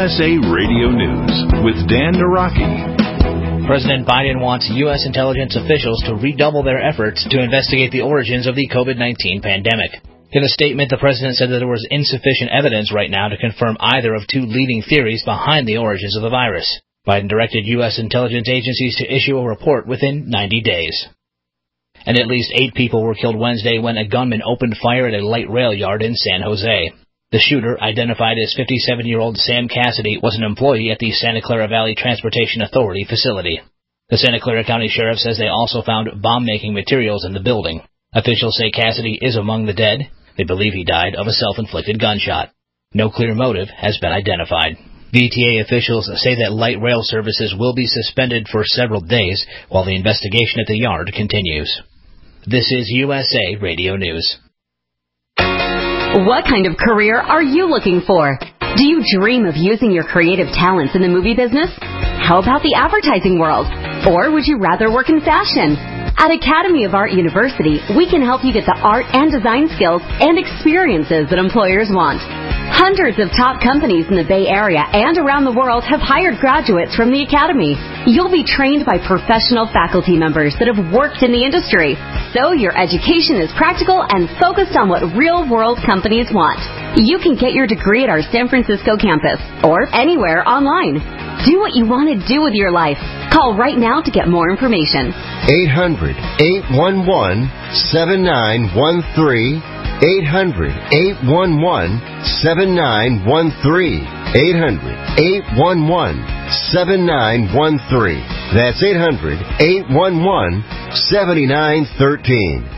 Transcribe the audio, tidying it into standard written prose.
USA Radio News with Dan Naraki. President Biden wants U.S. intelligence officials to redouble their efforts to investigate the origins of the COVID-19 pandemic. In a statement, the president said that there was insufficient evidence right now to confirm either of two leading theories behind the origins of the virus. Biden directed U.S. intelligence agencies to issue a report within 90 days. And at least 8 people were killed Wednesday when a gunman opened fire at a light rail yard in San Jose. The shooter, identified as 57-year-old Sam Cassidy, was an employee at the Santa Clara Valley Transportation Authority facility. The Santa Clara County Sheriff says they also found bomb-making materials in the building. Officials say Cassidy is among the dead. They believe he died of a self-inflicted gunshot. No clear motive has been identified. VTA officials say that light rail services will be suspended for several days while the investigation at the yard continues. This is USA Radio News. What kind of career are you looking for? Do you dream of using your creative talents in the movie business? How about the advertising world? Or would you rather work in fashion? At Academy of Art University, we can help you get the art and design skills and experiences that employers want. Hundreds of top companies in the Bay Area and around the world have hired graduates from the Academy. You'll be trained by professional faculty members that have worked in the industry, so your education is practical and focused on what real-world companies want. You can get your degree at our San Francisco campus or anywhere online. Do what you want to do with your life. Call right now to get more information. 800-811-7913. 800-811-7913. 800-811-7913. That's 800-811-7913.